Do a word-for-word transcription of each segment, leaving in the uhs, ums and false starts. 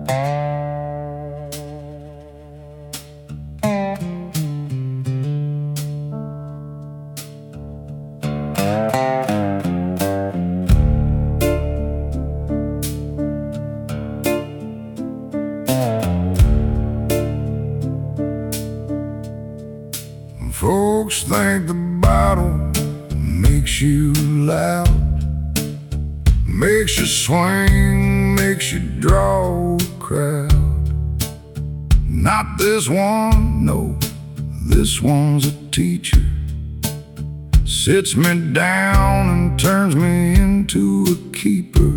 Folks think the bottle makes you loud, makes you swing, makes you draw a crowd. Not this one, no, this one's a teacher. Sits me down and turns me into a keeper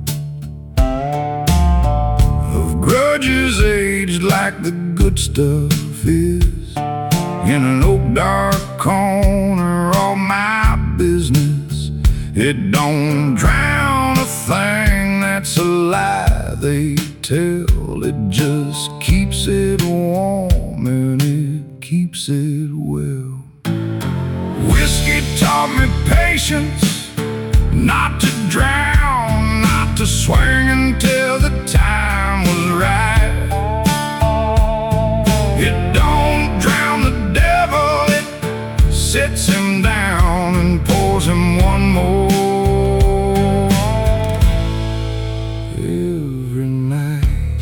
of grudges aged like the good stuff is. In an oak dark corner, all my business. It don't drown a thing that's a lie they tell. It just keeps it warm and it keeps it well. Whiskey taught me patience, not to drown, not to swing until the time was right. It don't drown the devil, it sits him down and pours him one more every night.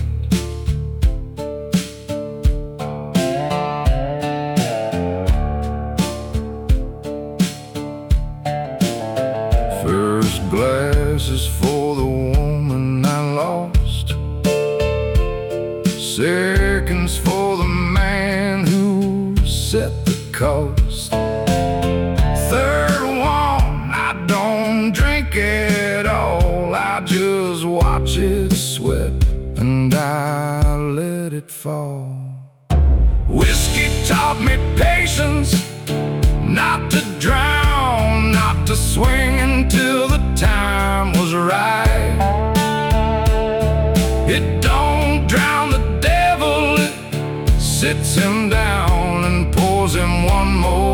First glass is for the woman I lost. Seconds for the man who set the coast. Third one, I don't drink at all. I just watch it sweat and I let it fall. Whiskey taught me patience, not to drown, not to swing until the time was right. It don't drown the devil, it sits him down and pours him one more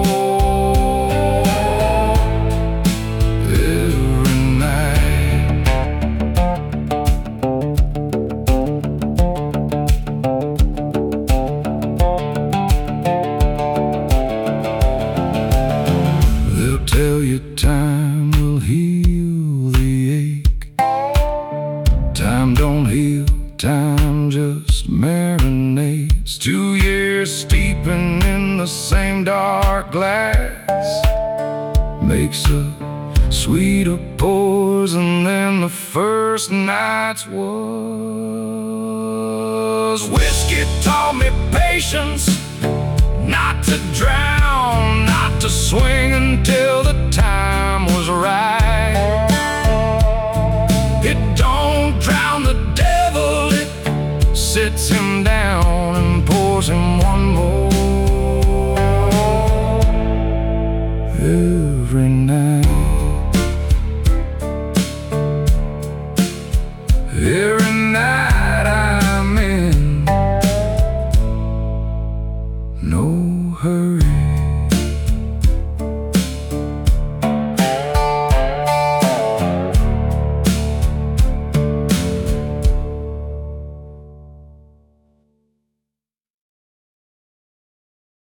every night. They'll tell you time will heal the ache. Time don't heal, time just marinates. Two years steeping in the same dark glass makes a sweeter poison than the first night's was. Whiskey taught me patience, not to drown, not to swing until the